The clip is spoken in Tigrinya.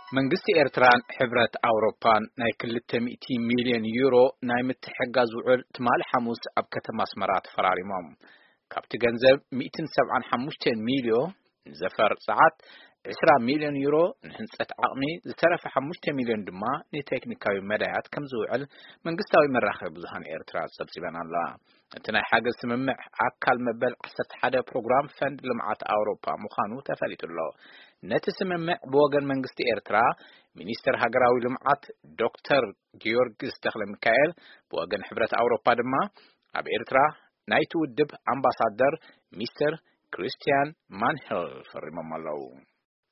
መንግስቲ ኤርትራን ሕብረት አውሮፓን ናይ 200 ሚሊዮን ዩሮ ናይ ምትሕግጋዝ ውዕል ትማል ሐሙስ ኣብ ከተማ አስመራ ተፈራሪሞም ካብቲ ገንዘብ 175 ሚሊዮን ዘፈር ሰዓት 20 ሚሊዮን ዩሮ ንህንጸት ዓቕሚ ዝተረፈ 5 ሚሊዮን ድማ ንቴክኒካዊ መዳያት ከም ዝውዕል መንግስታዊ መራኸቢ ብዙሃን ኤርትራ ሰብስበን ኣላ እቲ ናይ ሓገዝ ስምምዕ ኣካል መበል 11 ፕሮግራም ፈንድ ልምዓት አውሮፓ ምዃኑ ተፈሊጡሎ ነቲ ስምምዕ ብወገን መንግስቲ ኤርትራ ሚኒስትር ሃገራዊ ልምዓት ዶክተር ጊዮርጊስ ተክለሚካኤል ብወገን ሕብረት አውሮፓ ድማ ኣብ ኤርትራ ናይቲ ውድብ አምባሳደር ሚስተር ክሪስቲያን ማንሄል ፈሪሞም ኣለዉ